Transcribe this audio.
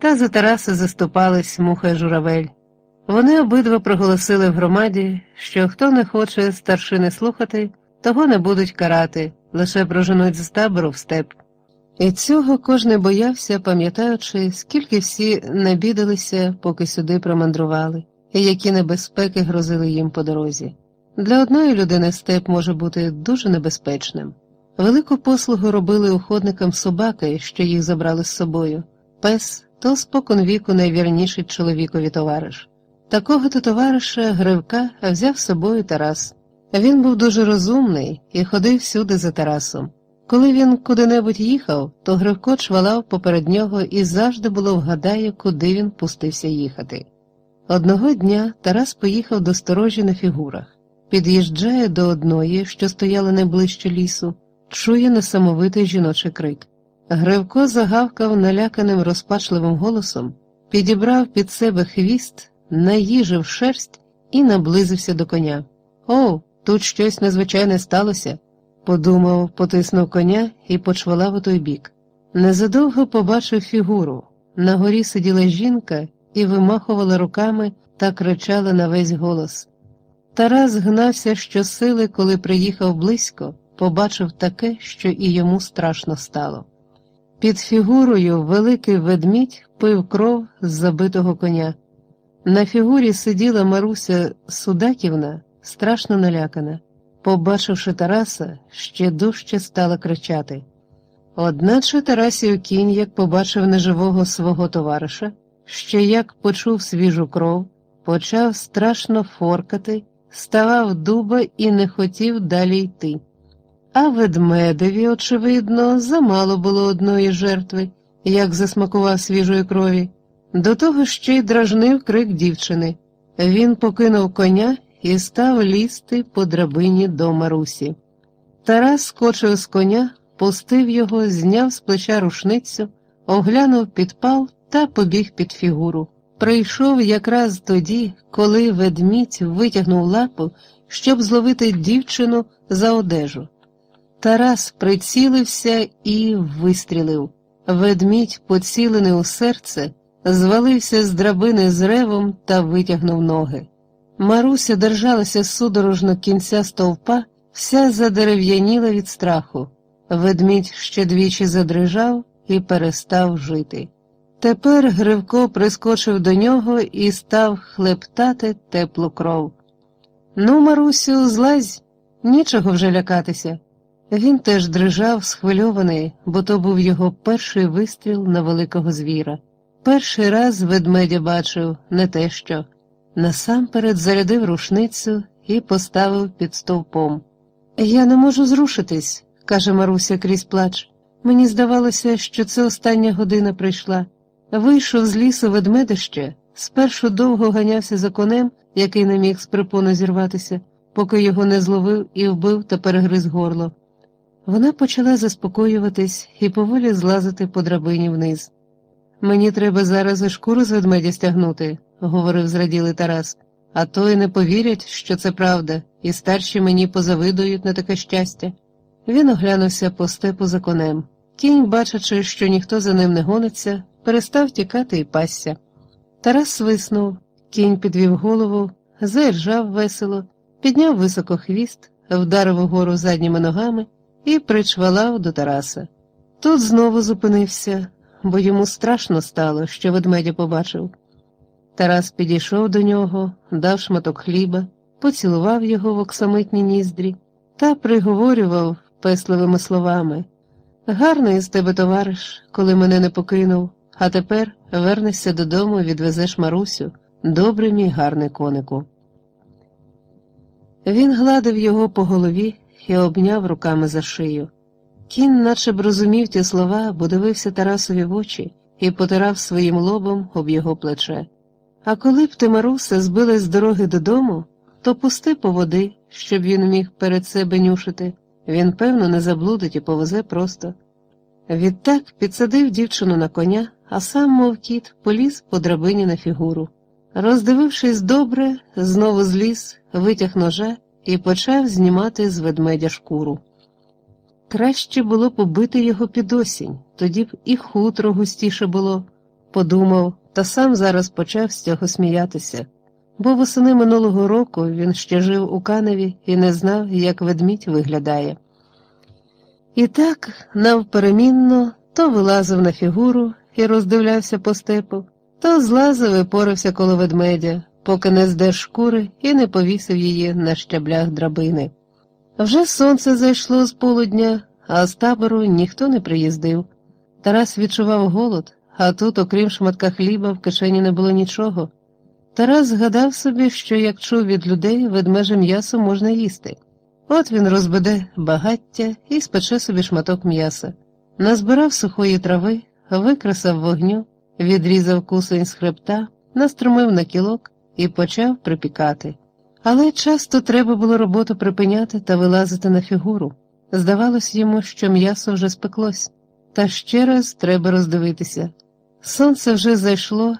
Та за Тараса заступались Муха й Журавель. Вони обидва проголосили в громаді, що хто не хоче старшини слухати, того не будуть карати, лише проженуть з табору в степ. І цього кожний боявся, пам'ятаючи, скільки всі набідалися, поки сюди промандрували, і які небезпеки грозили їм по дорозі. Для одної людини степ може бути дуже небезпечним. Велику послугу робили уходникам собаки, що їх забрали з собою. Пес – то споконвіку найвірніший чоловікові товариш. Такого-то товариша Гривка взяв з собою Тарас. Він був дуже розумний і ходив всюди за Тарасом. Коли він куди-небудь їхав, то Гривко чвалав поперед нього і завжди було вгадає, куди він пустився їхати. Одного дня Тарас поїхав до сторожі на фігурах. Під'їжджає до одної, що стояла найближче лісу, чує несамовитий жіночий крик. Гривко загавкав наляканим розпачливим голосом, підібрав під себе хвіст, наїжив шерсть і наблизився до коня. «О, тут щось незвичайне сталося», – подумав, потиснув коня і почвалав у той бік. Незадовго побачив фігуру. На горі сиділа жінка і вимахувала руками та кричала на весь голос. Тарас гнався щосили, коли приїхав близько, побачив таке, що і йому страшно стало. Під фігурою великий ведмідь пив кров з забитого коня. На фігурі сиділа Маруся Судаківна, страшно налякана. Побачивши Тараса, ще дужче стала кричати. Одначе Тарасів кінь, як побачив неживого свого товариша, ще як почув свіжу кров, почав страшно форкати, ставав дуба і не хотів далі йти. А ведмедеві, очевидно, замало було одної жертви, як засмакував свіжої крові. До того ще й дражнив крик дівчини. Він покинув коня і став лізти по драбині до Марусі. Тарас скочив з коня, пустив його, зняв з плеча рушницю, оглянув підпал та побіг під фігуру. Прийшов якраз тоді, коли ведмідь витягнув лапу, щоб зловити дівчину за одежу. Тарас прицілився і вистрілив. Ведмідь, поцілений у серце, звалився з драбини з ревом та витягнув ноги. Маруся держалася судорожно кінця стовпа, вся задерев'яніла від страху. Ведмідь ще двічі задрижав і перестав жити. Тепер Гривко прискочив до нього і став хлептати теплу кров. «Ну, Марусю, злазь, нічого вже лякатися». Він теж дрижав, схвильований, бо то був його перший вистріл на великого звіра. Перший раз ведмедя бачив, не те що. Насамперед зарядив рушницю і поставив під стовпом. «Я не можу зрушитись», – каже Маруся крізь плач. «Мені здавалося, що це остання година прийшла. Вийшов з лісу ведмедище, спершу довго ганявся за конем, який не міг з припону зірватися, поки його не зловив і вбив та перегриз горло». Вона почала заспокоюватись і поволі злазити по драбині вниз. «Мені треба зараз і шкуру з ведмедя стягнути», – говорив зраділий Тарас, «а то й не повірять, що це правда, і старші мені позавидують на таке щастя». Він оглянувся по степу за конем. Кінь, бачачи, що ніхто за ним не гониться, перестав тікати і пасся. Тарас свиснув, кінь підвів голову, заіржав весело, підняв високо хвіст, вдарив угору задніми ногами і причвалав до Тараса. Тут знову зупинився, бо йому страшно стало, що ведмедя побачив. Тарас підійшов до нього, дав шматок хліба, поцілував його в оксамитні ніздрі та приговорював песливими словами: «Гарний із тебе, товариш, коли мене не покинув, а тепер вернешся додому і відвезеш Марусю, добрий мій гарний конику». Він гладив його по голові і обняв руками за шию. Кінь наче б розумів ті слова, бо дивився Тарасові в очі і потирав своїм лобом об його плече. «А коли б ти, Марусе, збилась з дороги додому, то пусти по води, щоб він міг перед себе нюшити. Він, певно, не заблудить і повезе просто». Відтак підсадив дівчину на коня, а сам, мов кіт, поліз по драбині на фігуру. Роздивившись добре, знову зліз, витяг ножа і почав знімати з ведмедя шкуру. Краще було побити його під осінь, тоді б і хутро густіше було. подумав, та сам зараз почав з цього сміятися. Бо восени минулого року він ще жив у Каневі і не знав, як ведмідь виглядає. І так, навперемінно, то вилазив на фігуру і роздивлявся по степу, то злазив і порався коло ведмедя, поки не здер шкури і не повісив її на щаблях драбини. Вже сонце зайшло з полудня, а з табору ніхто не приїздив. Тарас відчував голод, а тут, окрім шматка хліба, в кишені не було нічого. Тарас згадав собі, що як чув від людей, ведмеже м'ясо можна їсти. От він розбеде багаття і спече собі шматок м'яса. Назбирав сухої трави, викресав вогню, відрізав кусень з хребта, настромив на кілок і почав припікати. Але часто треба було роботу припиняти та вилазити на фігуру. Здавалось йому, що м'ясо вже спеклось. Та ще раз треба роздивитися. Сонце вже зайшло,